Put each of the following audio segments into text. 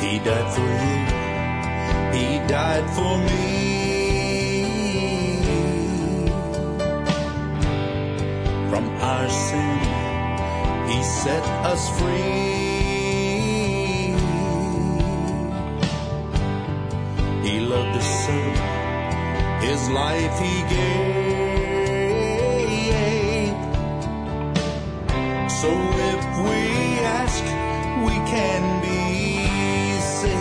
He died for you. He died for me. From our sin, He set us free. He loved us so, His life He gave. So if we ask, we can be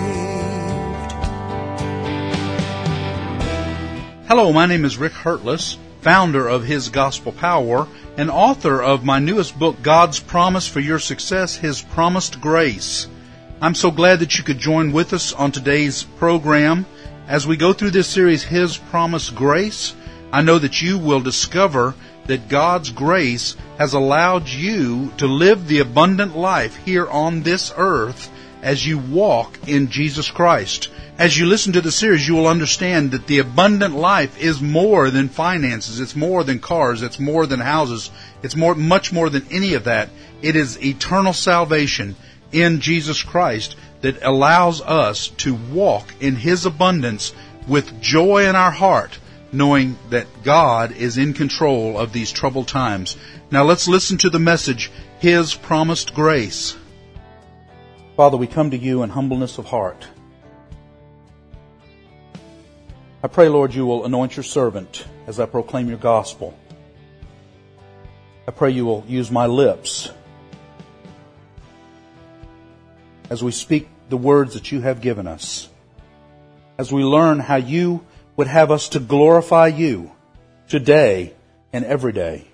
saved. Hello, my name is Rick Hurtless, founder of His Gospel Power and author of my newest book, God's Promise for Your Success, His Promised Grace. I'm so glad that you could join with us on today's program. As we go through this series, His Promised Grace, I know that you will discover that God's grace has allowed you to live the abundant life here on this earth as you walk in Jesus Christ. As you listen to the series, you will understand that the abundant life is more than finances. It's more than cars. It's more than houses. It's much more than any of that. It is eternal salvation in Jesus Christ that allows us to walk in His abundance with joy in our heart, knowing that God is in control of these troubled times. Now let's listen to the message, His Promised Grace. Father, we come to You in humbleness of heart. I pray, Lord, You will anoint Your servant as I proclaim Your gospel. I pray You will use my lips as we speak the words that You have given us, as we learn how You would have us to glorify You today and every day.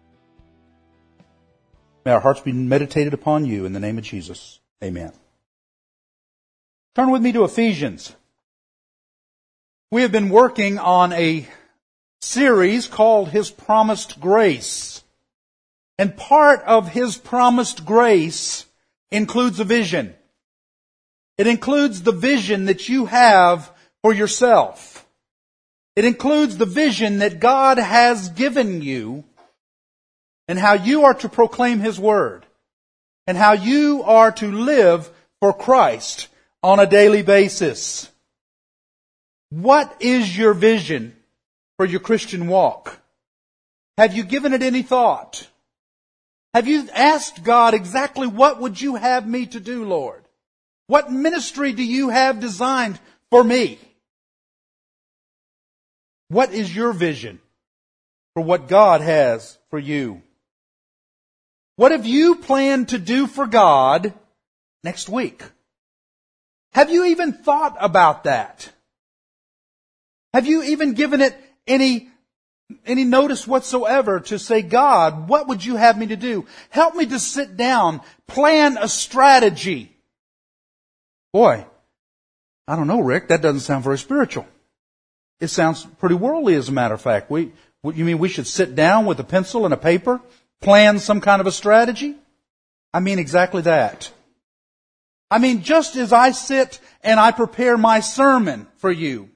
May our hearts be meditated upon You in the name of Jesus. Amen. Turn with me to Ephesians. We have been working on a series called His Promised Grace. And part of His promised grace includes a vision. It includes the vision that you have for yourself. It includes the vision that God has given you and how you are to proclaim His Word and how you are to live for Christ on a daily basis. What is your vision for your Christian walk? Have you given it any thought? Have you asked God exactly what would You have me to do, Lord? What ministry do You have designed for me? What is your vision for what God has for you? What have you planned to do for God next week? Have you even thought about that? Have you even given it any notice whatsoever to say, God, what would You have me to do? Help me to sit down, plan a strategy. Boy, I don't know, Rick, that doesn't sound very spiritual. It sounds pretty worldly, as a matter of fact. You mean we should sit down with a pencil and a paper, plan some kind of a strategy? I mean exactly that. I mean, just as I sit and I prepare my sermon for you,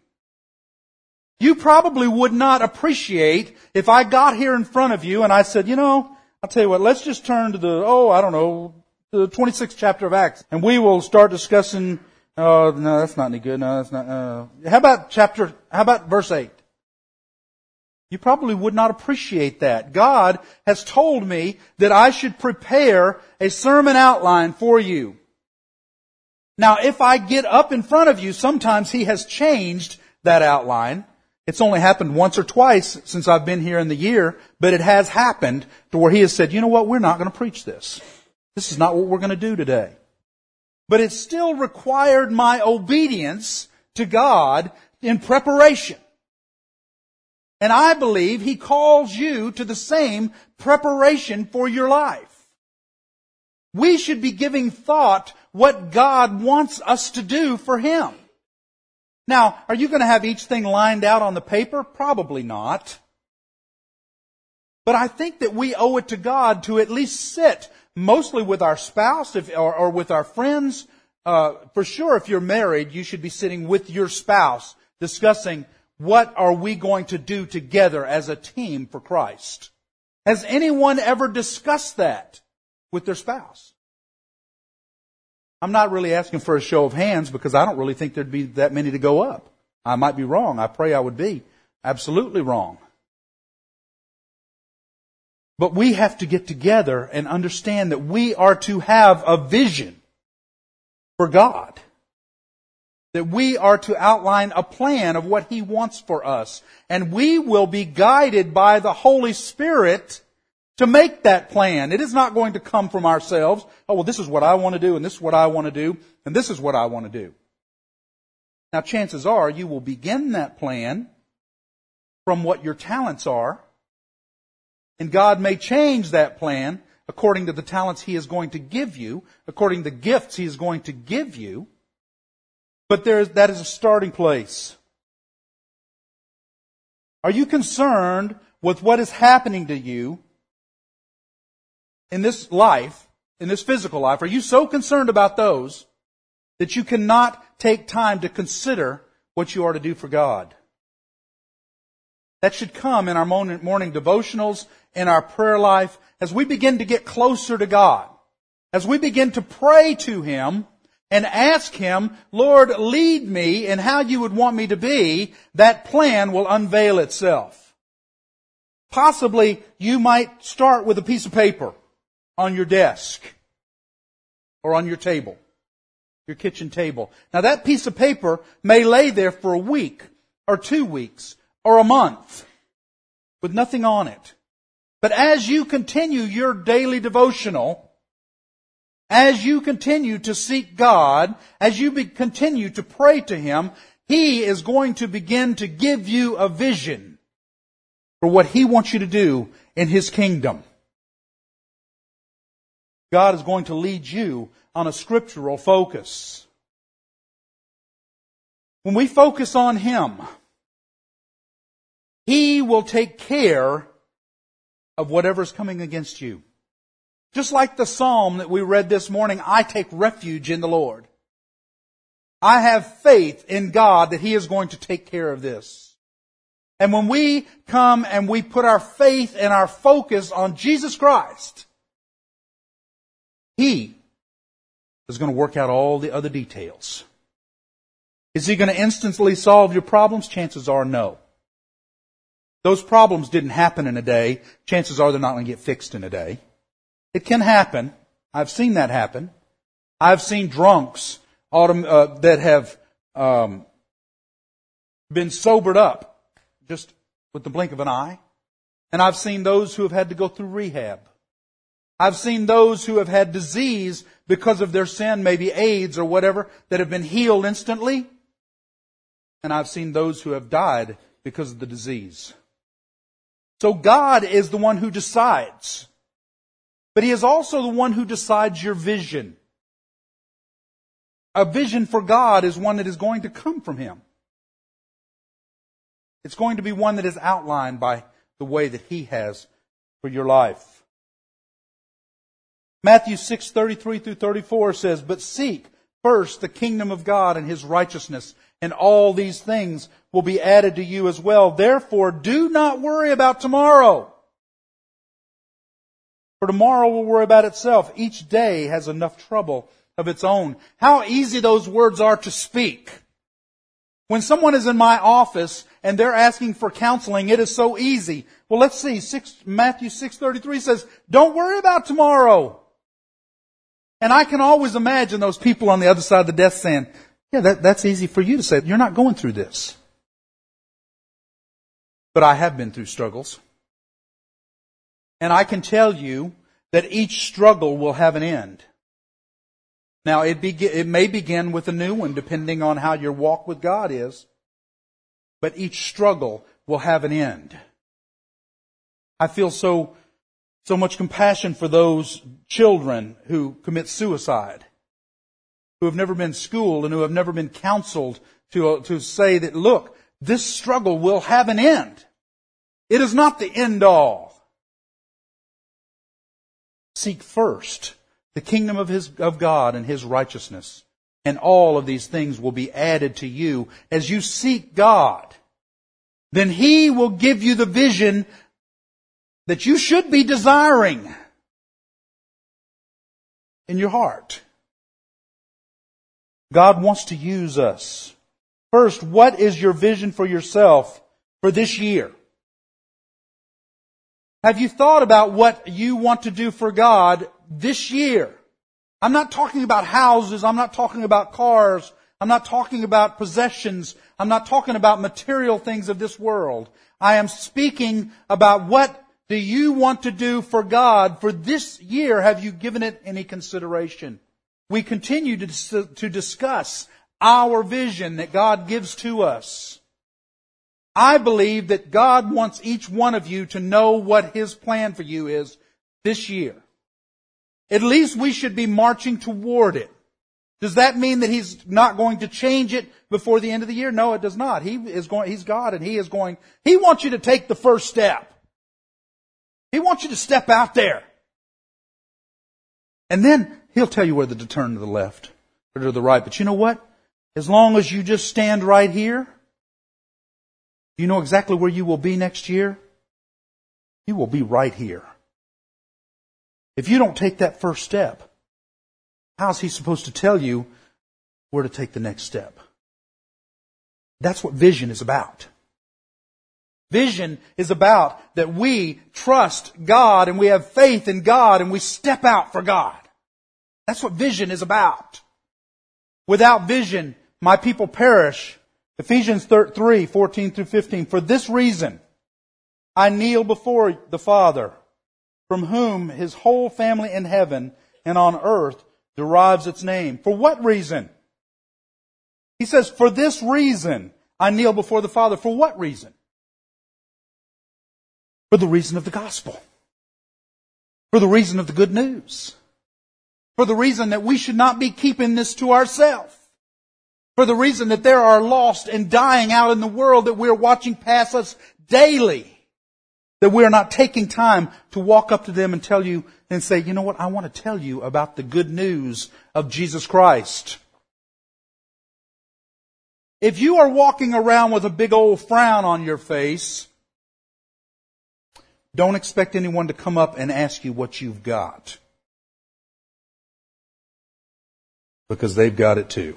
you probably would not appreciate if I got here in front of you and I said, I'll tell you what, let's just turn to the 26th chapter of Acts, and we will start discussing, no, that's not any good, no, that's not, how about verse 8? You probably would not appreciate that. God has told me that I should prepare a sermon outline for you. Now, if I get up in front of you, sometimes He has changed that outline. It's only happened once or twice since I've been here in the year, but it has happened to where He has said, you know what, we're not going to preach this. This is not what we're going to do today. But it still required my obedience to God in preparation. And I believe He calls you to the same preparation for your life. We should be giving thought what God wants us to do for Him. Now, are you going to have each thing lined out on the paper? Probably not. But I think that we owe it to God to at least sit, mostly with our spouse or with our friends. For sure, if you're married, you should be sitting with your spouse discussing what are we going to do together as a team for Christ. Has anyone ever discussed that with their spouse? I'm not really asking for a show of hands because I don't really think there'd be that many to go up. I might be wrong. I pray I would be absolutely wrong. But we have to get together and understand that we are to have a vision for God. That we are to outline a plan of what He wants for us. And we will be guided by the Holy Spirit to make that plan. It is not going to come from ourselves. Oh, well, this is what I want to do, and this is what I want to do, and this is what I want to do. Now, chances are you will begin that plan from what your talents are, and God may change that plan according to the talents He is going to give you, according to the gifts He is going to give you. But that is a starting place. Are you concerned with what is happening to you in this life, in this physical life? Are you so concerned about those that you cannot take time to consider what you are to do for God? That should come in our morning devotionals, in our prayer life, as we begin to get closer to God, as we begin to pray to Him and ask Him, Lord, lead me in how you would want me to be. That plan will unveil itself. Possibly you might start with a piece of paper on your desk or on your table, your kitchen table. Now that piece of paper may lay there for a week or 2 weeks or a month with nothing on it. But as you continue your daily devotional, as you continue to seek God, as you continue to pray to Him, He is going to begin to give you a vision for what He wants you to do in His kingdom. God is going to lead you on a scriptural focus. When we focus on Him, He will take care of whatever's coming against you. Just like the psalm that we read this morning, I take refuge in the Lord. I have faith in God that He is going to take care of this. And when we come and we put our faith and our focus on Jesus Christ, He is going to work out all the other details. Is He going to instantly solve your problems? Chances are no. Those problems didn't happen in a day. Chances are they're not going to get fixed in a day. It can happen. I've seen that happen. I've seen drunks that have been sobered up just with the blink of an eye. And I've seen those who have had to go through rehab. I've seen those who have had disease because of their sin, maybe AIDS or whatever, that have been healed instantly. And I've seen those who have died because of the disease. So God is the one who decides. But He is also the one who decides your vision. A vision for God is one that is going to come from Him. It's going to be one that is outlined by the way that He has for your life. Matthew 6:33 through 34 says, "But seek first the kingdom of God and His righteousness, and all these things will be added to you as well. Therefore, do not worry about tomorrow. For tomorrow will worry about itself. Each day has enough trouble of its own." How easy those words are to speak. When someone is in my office and they're asking for counseling, it is so easy. Well, let's see. Matthew 6:33 says, don't worry about tomorrow. And I can always imagine those people on the other side of the desk saying, yeah, that's easy for you to say. You're not going through this. But I have been through struggles. And I can tell you that each struggle will have an end. Now, it may begin with a new one, depending on how your walk with God is. But each struggle will have an end. I feel so much compassion for those children who commit suicide, who have never been schooled and who have never been counseled to say that, look, this struggle will have an end. It is not the end all. Seek first the kingdom of God and His righteousness, and all of these things will be added to you. As you seek God, then He will give you the vision that you should be desiring in your heart. God wants to use us. First, what is your vision for yourself for this year? Have you thought about what you want to do for God this year? I'm not talking about houses. I'm not talking about cars. I'm not talking about possessions. I'm not talking about material things of this world. I am speaking about what do you want to do for God for this year? Have you given it any consideration? We continue to discuss our vision that God gives to us. I believe that God wants each one of you to know what His plan for you is this year. At least we should be marching toward it. Does that mean that He's not going to change it before the end of the year? No, it does not. He's God, and He wants you to take the first step. He wants you to step out there. And then He'll tell you whether to turn to the left or to the right. But you know what? As long as you just stand right here, you know exactly where you will be next year? You will be right here. If you don't take that first step, how's He supposed to tell you where to take the next step? That's what vision is about. Vision is about that we trust God and we have faith in God and we step out for God. That's what vision is about. Without vision, my people perish. Ephesians 3, 14 through 15. For this reason, I kneel before the Father, from whom His whole family in heaven and on earth derives its name. For what reason? He says, for this reason, I kneel before the Father. For what reason? For the reason of the gospel. For the reason of the good news. For the reason that we should not be keeping this to ourselves. For the reason that there are lost and dying out in the world that we're watching pass us daily. That we're not taking time to walk up to them and tell you and say, you know what, I want to tell you about the good news of Jesus Christ. If you are walking around with a big old frown on your face, don't expect anyone to come up and ask you what you've got. Because they've got it too.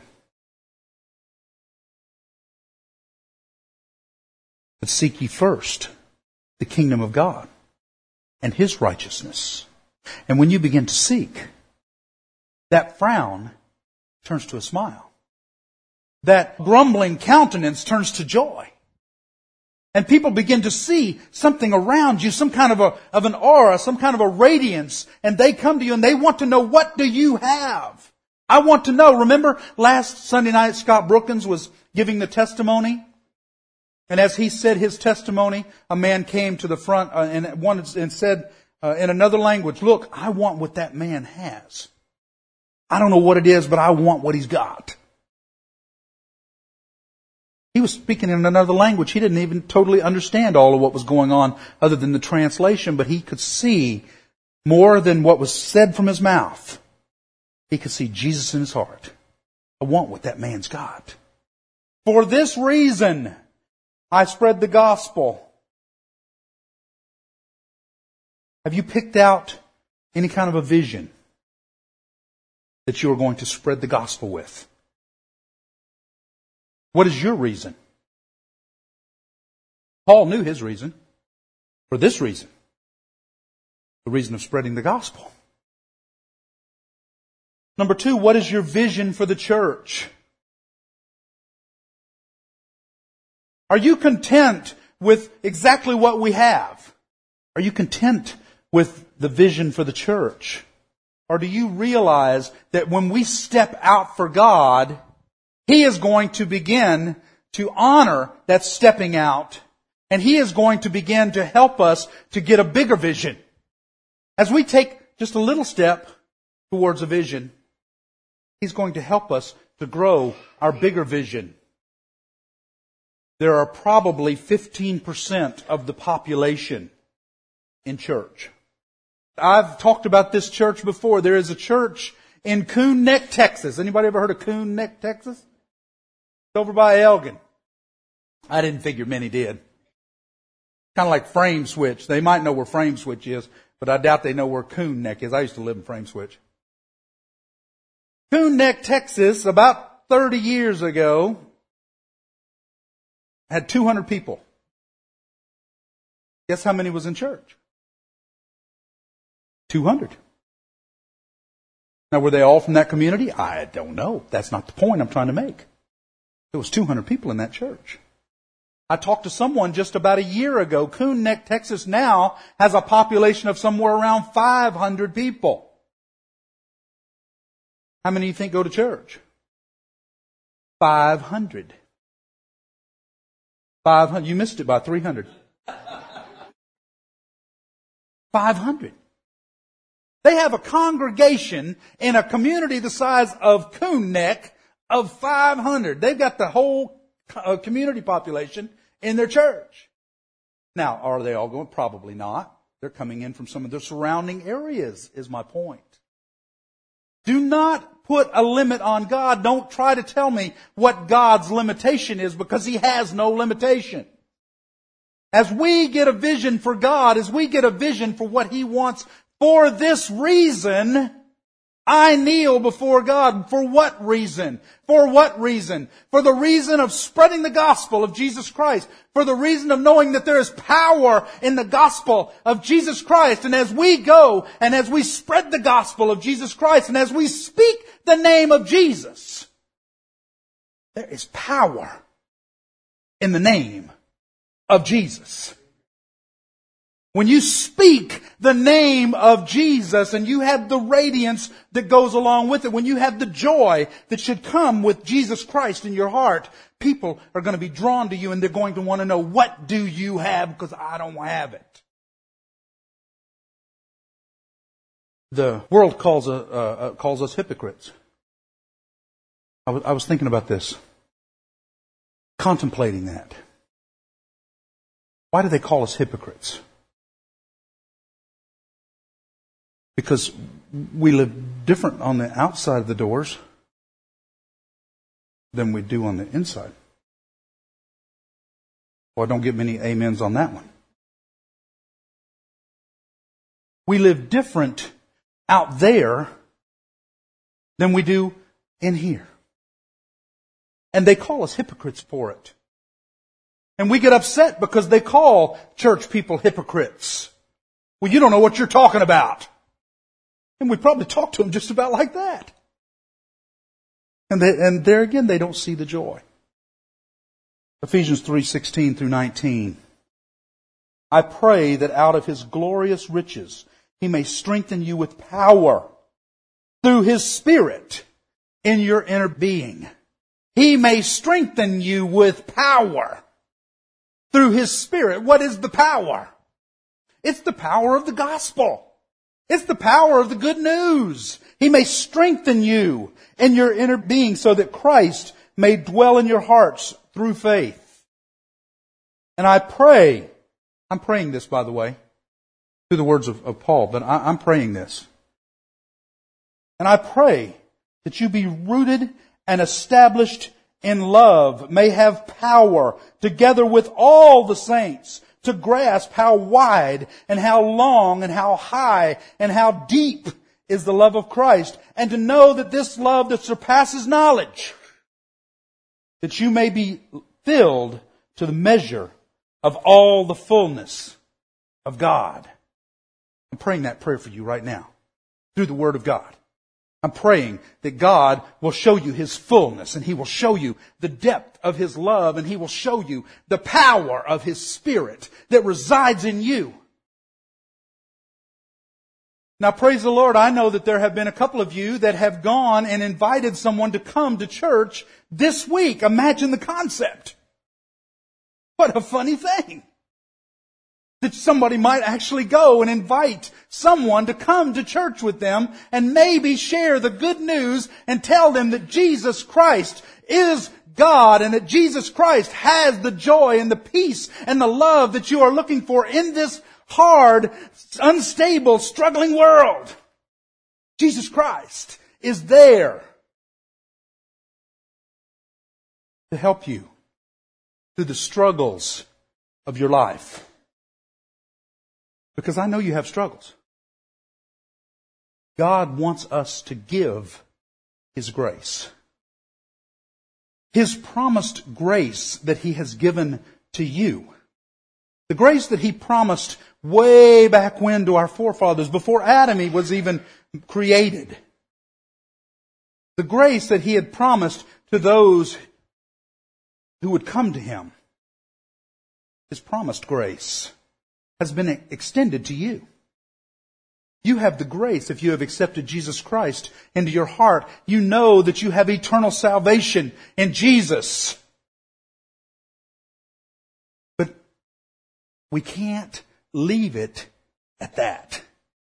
But seek ye first the kingdom of God and His righteousness. And when you begin to seek, that frown turns to a smile. That grumbling countenance turns to joy. And people begin to see something around you, some kind of an aura, some kind of a radiance. And they come to you and they want to know, what do you have? I want to know. Remember last Sunday night, Scott Brookins was giving the testimony? And as he said his testimony, a man came to the front and said in another language, look, I want what that man has. I don't know what it is, but I want what he's got. He was speaking in another language. He didn't even totally understand all of what was going on other than the translation, but he could see more than what was said from his mouth. He could see Jesus in his heart. I want what that man's got. For this reason, I spread the gospel. Have you picked out any kind of a vision that you are going to spread the gospel with? What is your reason? Paul knew his reason. For this reason. The reason of spreading the gospel. Number 2, what is your vision for the church? Are you content with exactly what we have? Are you content with the vision for the church? Or do you realize that when we step out for God, He is going to begin to honor that stepping out, and He is going to begin to help us to get a bigger vision. As we take just a little step towards a vision, He's going to help us to grow our bigger vision. There are probably 15% of the population in church. I've talked about this church before. There is a church in Coon Neck, Texas. Anybody ever heard of Coon Neck, Texas? It's over by Elgin. I didn't figure many did. Kind of like Frame Switch. They might know where Frame Switch is, but I doubt they know where Coon Neck is. I used to live in Frame Switch. Coon Neck, Texas, about 30 years ago had 200 people. Guess how many was in church? 200. Now, were they all from that community? I don't know. That's not the point I'm trying to make. There was 200 people in that church. I talked to someone just about a year ago. Coon Neck, Texas now has a population of somewhere around 500 people. How many do you think go to church? 500. 500. You missed it by 300. 500. They have a congregation in a community the size of Coon Neck of 500. They've got the whole community population in their church. Now, are they all going? Probably not. They're coming in from some of the surrounding areas, is my point. Do not put a limit on God. Don't try to tell me what God's limitation is, because He has no limitation. As we get a vision for God, as we get a vision for what He wants, for this reason, I kneel before God. For what reason? For what reason? For the reason of spreading the gospel of Jesus Christ. For the reason of knowing that there is power in the gospel of Jesus Christ. And as we go and as we spread the gospel of Jesus Christ and as we speak the name of Jesus, there is power in the name of Jesus. When you speak the name of Jesus and you have the radiance that goes along with it, when you have the joy that should come with Jesus Christ in your heart, people are going to be drawn to you and they're going to want to know, what do you have? Because I don't have it. The world calls us hypocrites. I was thinking about this, contemplating that. Why do they call us hypocrites? Because we live different on the outside of the doors than we do on the inside. Well, I don't get many amens on that one. We live different out there than we do in here. And they call us hypocrites for it. And we get upset because they call church people hypocrites. Well, you don't know what you're talking about. And we probably talk to them just about like that. And there again, they don't see the joy. Ephesians 3:16 through 19. I pray that out of His glorious riches He may strengthen you with power through His Spirit in your inner being. He may strengthen you with power through His Spirit. What is the power? It's the power of the gospel. It's the power of the good news. He may strengthen you in your inner being so that Christ may dwell in your hearts through faith. And I pray, I'm praying this, by the way, through the words of Paul, but I'm praying this. And I pray that you be rooted and established in love, may have power together with all the saints to grasp how wide and how long and how high and how deep is the love of Christ, and to know that this love that surpasses knowledge, that you may be filled to the measure of all the fullness of God. I'm praying that prayer for you right now through the Word of God. I'm praying that God will show you His fullness, and He will show you the depth of His love, and He will show you the power of His Spirit that resides in you. Now, praise the Lord, I know that there have been a couple of you that have gone and invited someone to come to church this week. Imagine the concept. What a funny thing. That somebody might actually go and invite someone to come to church with them and maybe share the good news and tell them that Jesus Christ is God and that Jesus Christ has the joy and the peace and the love that you are looking for in this hard, unstable, struggling world. Jesus Christ is there to help you through the struggles of your life. Because I know you have struggles. God wants us to give His grace. His promised grace that He has given to you. The grace that He promised way back when to our forefathers, before Adam was even created. The grace that He had promised to those who would come to Him. His promised grace has been extended to you. You have the grace if you have accepted Jesus Christ into your heart. You know that you have eternal salvation in Jesus. But we can't leave it at that.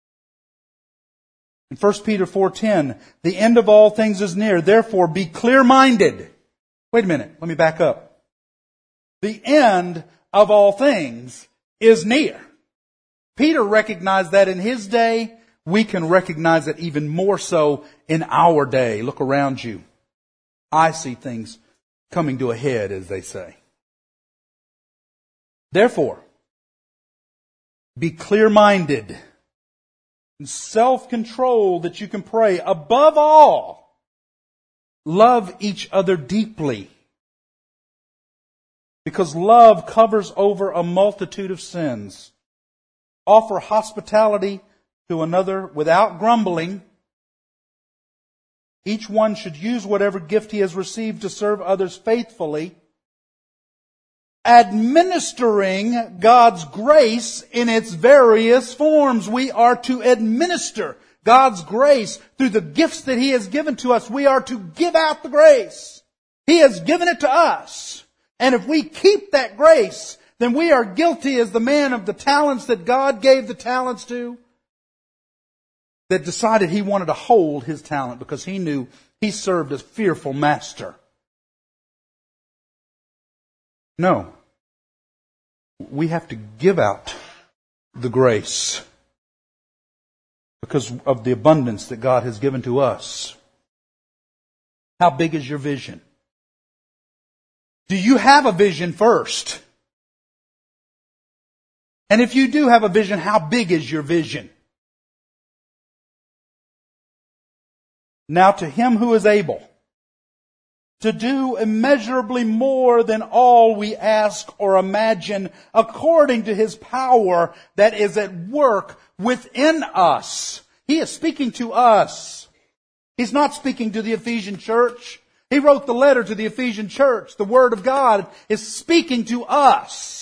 In 1 Peter 4:10, the end of all things is near. Therefore, be clear-minded. Wait a minute. Let me back up. The end of all things is near. Peter recognized that in his day. We can recognize it even more so in our day. Look around you. I see things coming to a head, as they say. Therefore, be clear-minded and self-controlled that you can pray. Above all, love each other deeply, because love covers over a multitude of sins. Offer hospitality to another without grumbling. Each one should use whatever gift he has received to serve others faithfully, administering God's grace in its various forms. We are to administer God's grace through the gifts that He has given to us. We are to give out the grace. He has given it to us. And if we keep that grace, then we are guilty as the man of the talents that God gave the talents to, that decided he wanted to hold his talent because he knew he served a fearful master. No. We have to give out the grace because of the abundance that God has given to us. How big is your vision? Do you have a vision first? And if you do have a vision, how big is your vision? Now to Him who is able to do immeasurably more than all we ask or imagine, according to His power that is at work within us. He is speaking to us. He's not speaking to the Ephesian church. He wrote the letter to the Ephesian church. The Word of God is speaking to us.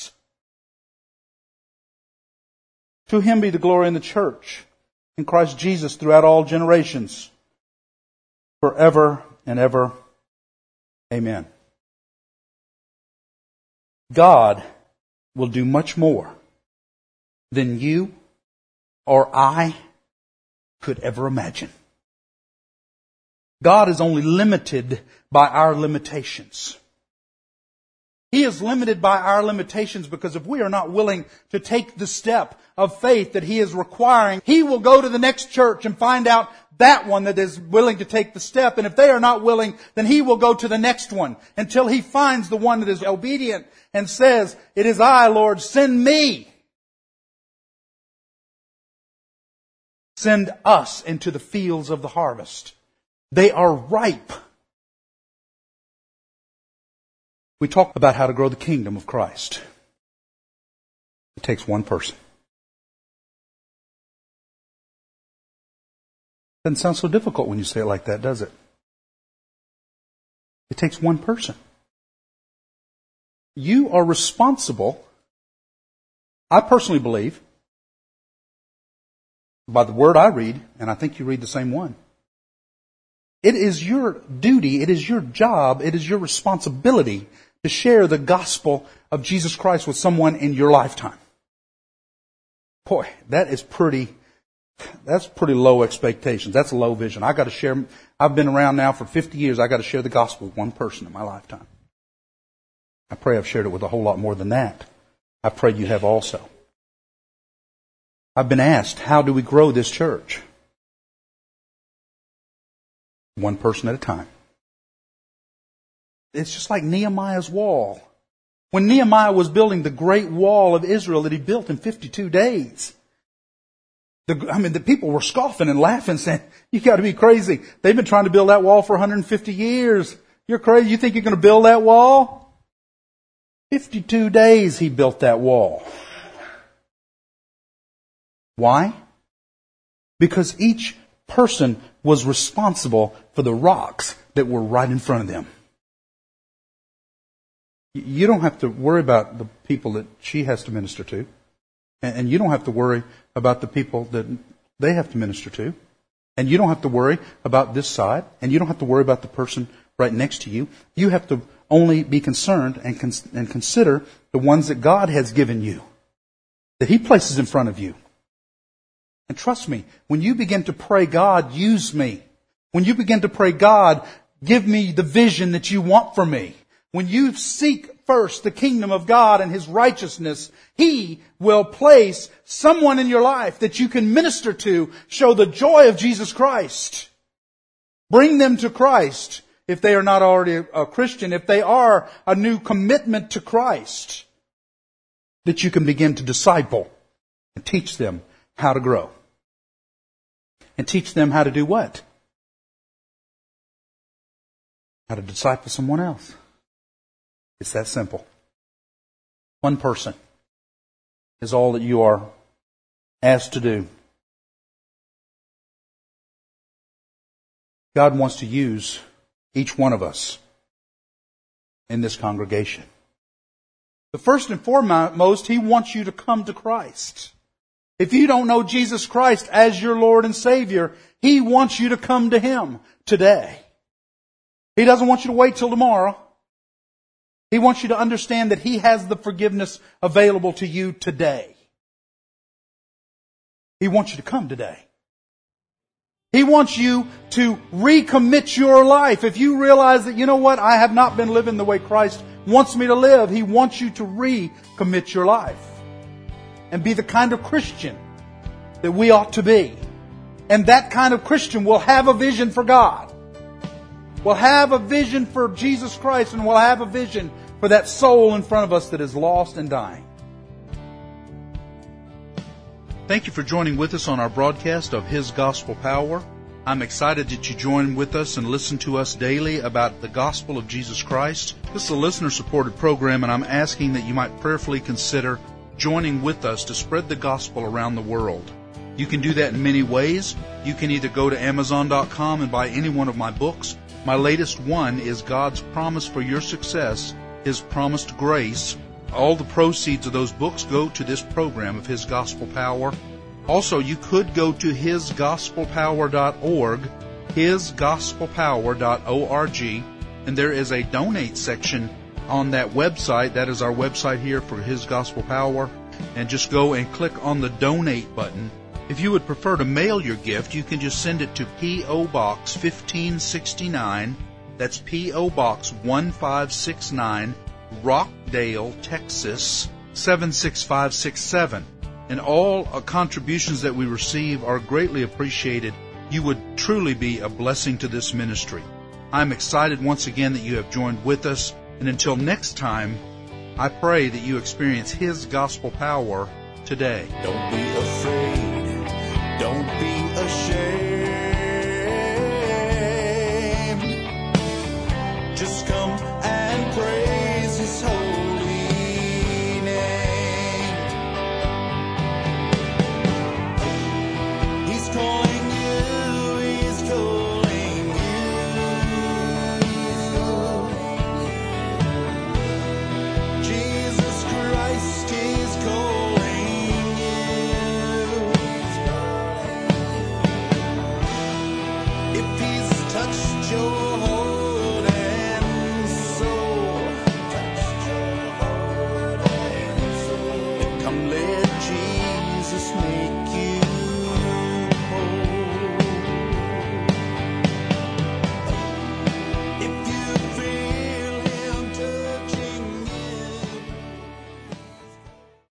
To Him be the glory in the church, in Christ Jesus, throughout all generations, forever and ever. Amen. God will do much more than you or I could ever imagine. God is only limited by our limitations. He is limited by our limitations because if we are not willing to take the step of faith that He is requiring, He will go to the next church and find out that one that is willing to take the step. And if they are not willing, then He will go to the next one until He finds the one that is obedient and says, "It is I, Lord, send me." Send us into the fields of the harvest. They are ripe. We talk about how to grow the kingdom of Christ. It takes one person. Doesn't sound so difficult when you say it like that, does it? It takes one person. You are responsible, I personally believe, by the word I read, and I think you read the same one. It is your duty, it is your job, it is your responsibility to share the gospel of Jesus Christ with someone in your lifetime. Boy, that's pretty low expectations. That's a low vision. I've been around now for 50 years. I got to share the gospel with one person in my lifetime. I pray I've shared it with a whole lot more than that. I pray you have also. I've been asked, how do we grow this church? One person at a time. It's just like Nehemiah's wall. When Nehemiah was building the great wall of Israel that he built in 52 days, the people were scoffing and laughing, saying, "You got to be crazy. They've been trying to build that wall for 150 years. You're crazy. You think you're going to build that wall? 52 days he built that wall. Why? Because each person was responsible for the rocks that were right in front of them. You don't have to worry about the people that she has to minister to. And you don't have to worry about the people that they have to minister to. And you don't have to worry about this side. And you don't have to worry about the person right next to you. You have to only be concerned and consider the ones that God has given you, that He places in front of you. And trust me, when you begin to pray, God, use me. When you begin to pray, God, give me the vision that you want for me. When you seek first the kingdom of God and His righteousness, He will place someone in your life that you can minister to, show the joy of Jesus Christ. Bring them to Christ if they are not already a Christian, if they are a new commitment to Christ, that you can begin to disciple and teach them how to grow. And teach them how to do what? How to disciple someone else. It's that simple. One person is all that you are asked to do. God wants to use each one of us in this congregation. The first and foremost, He wants you to come to Christ. If you don't know Jesus Christ as your Lord and Savior, He wants you to come to Him today. He doesn't want you to wait till tomorrow. He wants you to understand that He has the forgiveness available to you today. He wants you to come today. He wants you to recommit your life. If you realize that, you know what, I have not been living the way Christ wants me to live, He wants you to recommit your life and be the kind of Christian that we ought to be. And that kind of Christian will have a vision for God. Will have a vision for Jesus Christ, and will have a vision for that soul in front of us that is lost and dying. Thank you for joining with us on our broadcast of His Gospel Power. I'm excited that you join with us and listen to us daily about the gospel of Jesus Christ. This is a listener-supported program, and I'm asking that you might prayerfully consider joining with us to spread the gospel around the world. You can do that in many ways. You can either go to Amazon.com and buy any one of my books. My latest one is God's Promise for Your Success, His Promised Grace. All the proceeds of those books go to this program of His Gospel Power. Also, you could go to hisgospelpower.org, hisgospelpower.org, and there is a donate section on that website. That is our website here for His Gospel Power. And just go and click on the donate button. If you would prefer to mail your gift, you can just send it to P.O. Box 1569. That's P.O. Box 1569, Rockdale, Texas 76567. And all contributions that we receive are greatly appreciated. You would truly be a blessing to this ministry. I'm excited once again that you have joined with us. And until next time, I pray that you experience His gospel power today. Don't be afraid. Don't be ashamed. Just